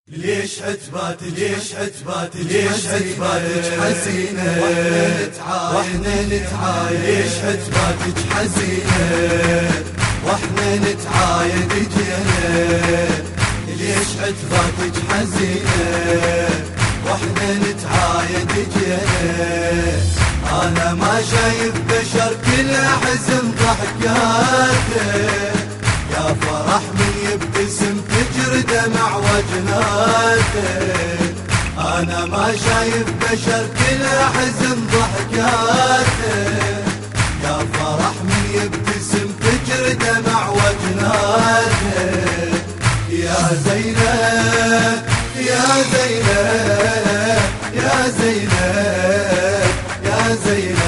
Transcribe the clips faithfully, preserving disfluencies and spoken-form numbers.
ليش عتبات ليش عتبات ليش عتباتك حزينة واحنا نتعايد ليش عتباتك حزينة واحنا نتعايد جينا ليش عتباتك حزينة واحنا نتعايد جينا انا ما شايف بشر كله حزن ضحكاته يا فرح من يبتسم تجري دمع وجناته انا ما شايف بشر كله حزن ضحكاته يا فرح من يبتسم تجري دمع وجناته يا زينب يا زينب يا زينب يا زينب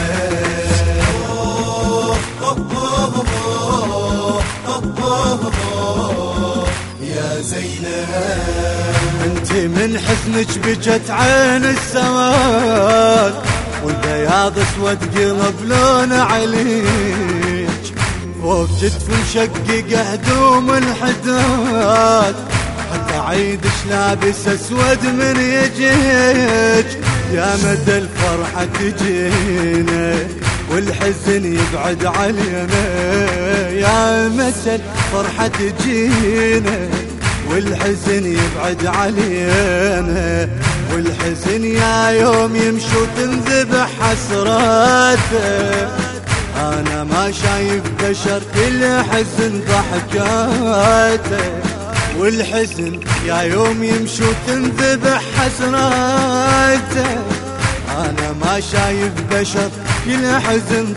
يا زينب انت من حزنك بجت عين السواد والبياض اسود قلب لون عليك فوق جدف مشقق هدوم الحداد حتى عيدش لابس اسود من يجيك يا مدى الفرحة تجينا والحزن يبعد علينا يا مدى الفرحة تجينا والحزن يبعد علينا والحزن يا يوم يمشي وتنذبح حسراته انا ما شايف بشر كل حزن ضحكاته والحزن يا يوم يمشي وتنذبح حسراته انا ما شايف بشر كل حزن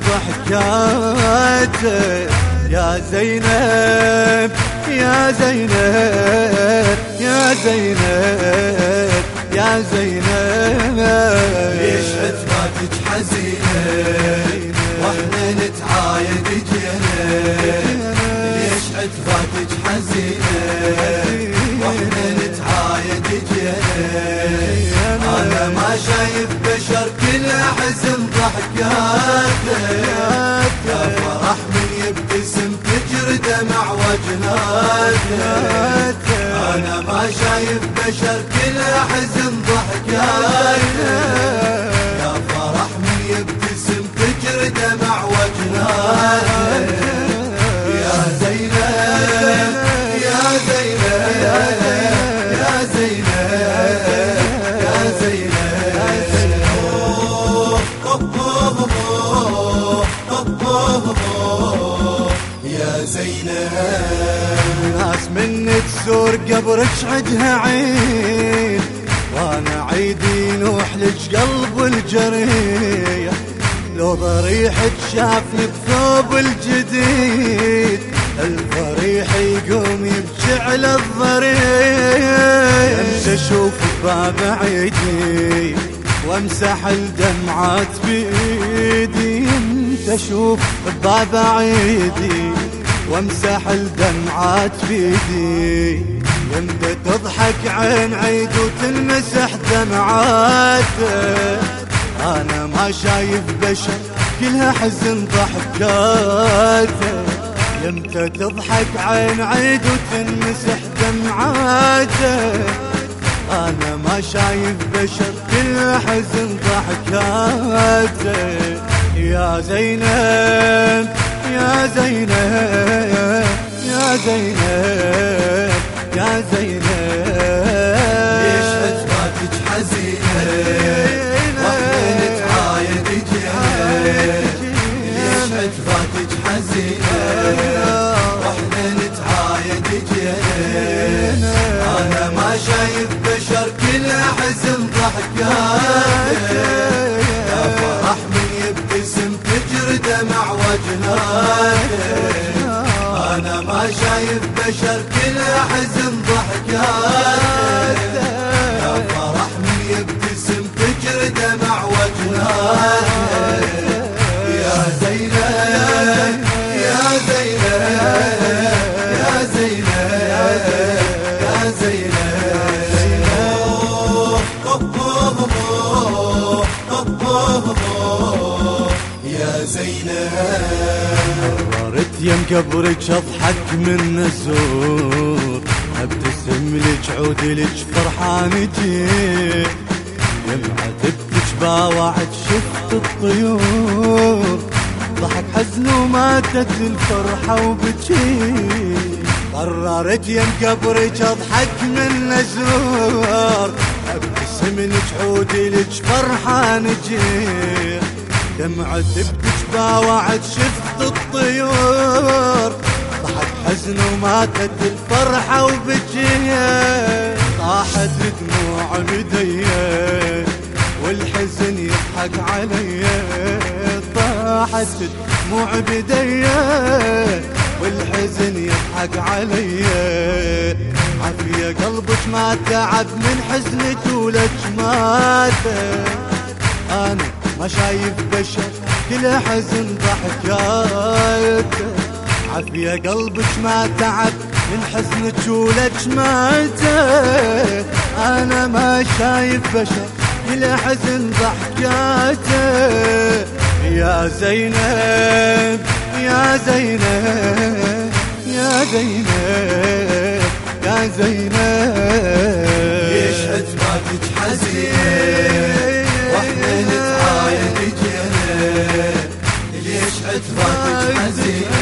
ضحكاته يا زينب يا زينب يا زينب يا زينب ليش عتباتك حزينة واحنا نتعايد جينا ليش عتباتك حزينة واحنا نتعايد جينا انا ما شايف بشر كله حزن ضحكاته يا فرح من يبتسم تجري دمع وجناته انا ما شايف بشر كله حزن ضحكاته يا فرح من يبتسم تجري دمع وجناته يا زينب يا زينب يا زينب يا زينب يا زينب ناس من تزور قبرك عدها عين وانا عيدي نوح لك قلب الجريح لو ضريحك شافني بثوب الجديد الفريح يقوم يبكي على الضريح امشي اشوف باب عيدي وامسح الدمعات بايدي امشي اشوف باب عيدي وامسح الدمعات بيدي يمدى تضحك عين عيد وتنمسح دمعاته انا ما شايف بشر كلها حزن ضحكاته يمتى تضحك عين عيد وتنمسح دمعاته انا ما شايف بشر كلها حزن ضحكاته يا زينب يا زينب يا زينب يا زينب ليش عتباتك حزينة واحنا نتعايد جينا ليش عتباتك حزينة واحنا نتعايد جينا انا ما شايف بشر كله حزن ضحكاته يا فرح من يبتسم تجري دمع وجناته انا ما شايف بشر كله حزن ضحكاته يا فرح من يبتسم تجري دمع وجناته يا زينب يا زينب يا زينب يا زينب يا زينب قررت يم قبرك اضحك من الزور ابتسم تملج عودي لك فرحان جيت، دمعة باوعد شفت الطيور، ضحك حزن وماتت الفرحة وبجيت، قررت يم قبرك اضحك من نزور، ابتسم لك عودي لك فرحان جيت، دمعة بتك باوعد شفت الطيور، ضحك حزن وماتت الفرحة وبجيت، طاحت دموع بديه والحزن يضحك علي، طاحت دموع بديه والحزن يضحك علي، عافية قلبك ما تعب من حزنك ولك مات، انا ما شايف بشر كل حزن ضحكاته، عافية قلبك ما تعب من حزنك ولك مات، انا ما شايف بشر كل حزن ضحكاته، يا زينب يا زينب يا زينب يا زينب، ليش عتباتك حزين واحنا نتعايد جينا، ليش عتباتك حزين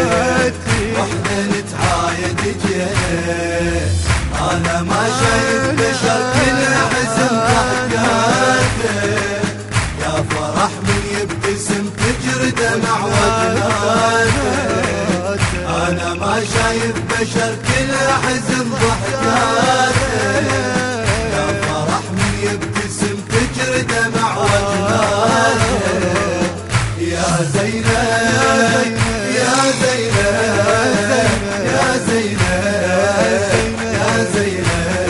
واحنا نتعايد جينا، انا ما شايف بشر كل حزن ضحكاته، يا فرح من يبتسم تجري دمع وجناته، انا ما شايف بشر كل حزن ضحكاته، يا فرح من يبتسم تجري دمع وجناته، يا زينب يا زينب يا زينب يا زينب،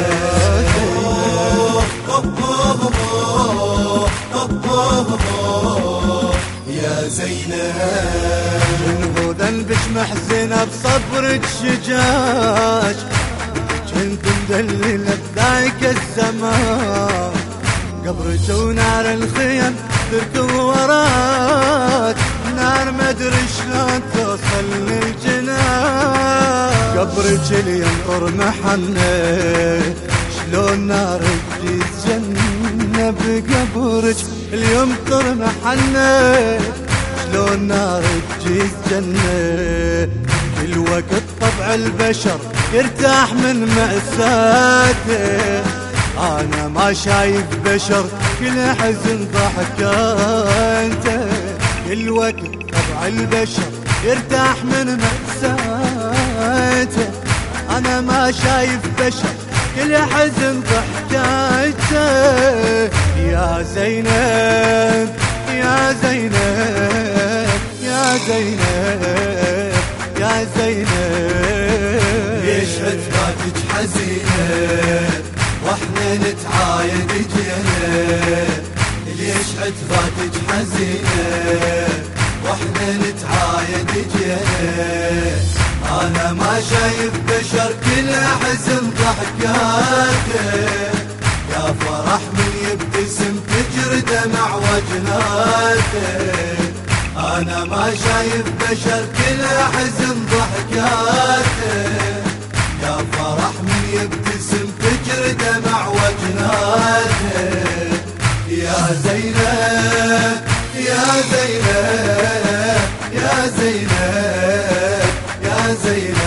يا زينب شنو ذنبك محزنة بصبرك شجاج، كنت مدللة بذاك الزمان، قبرك ونار الخيم تركض وراك، نار مدري شلون توصل للجنان، قبرك اللي ينطر محنة، شلون نار تجيز جنة بقبرك اليوم طر محنة، شلون نار تجيز جنة، كل وقت طبع البشر يرتاح من مأساته، انا ما شايف بشر كل حزن ضحكاته، كل وقت طبع البشر يرتاح من مأساته، انا ما شايف بشر كل حزن ضحكاته، يا زينب يا زينب يا زينب يا زينب، ليش عتباتك حزينة واحنا نتعايد جينا، ليش عتباتك حزينة واحنا نتعايد جينا، انا ما شايف بشر كل حزن ضحكاته، يا فرح من يبتسم تجري دمع وجناته، انا ما شايف بشر كل حزن ضحكاته، يا فرح من يبتسم تجري دمع وجناته، يا زينب يا زينب يا زينب يا زينب،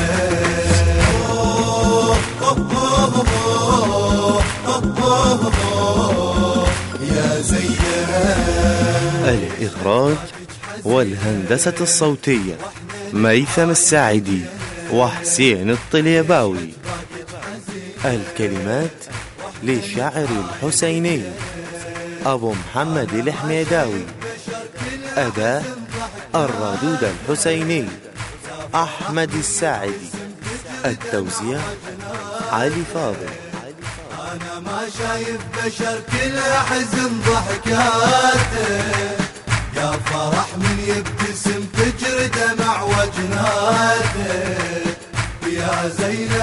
يا زينب. الإخراج والهندسة الصوتية ميثم الساعدي وحسين الطليباوي، الكلمات للشاعر الحسيني أبو محمد الحميداوي، أداء الردود الحسيني أحمد الساعدي، التوزيع علي فاضل. أنا ما شايف بشر كل حزن ضحكاته، يا فرح من يبتسم تجري دمع وجناته، يا زينب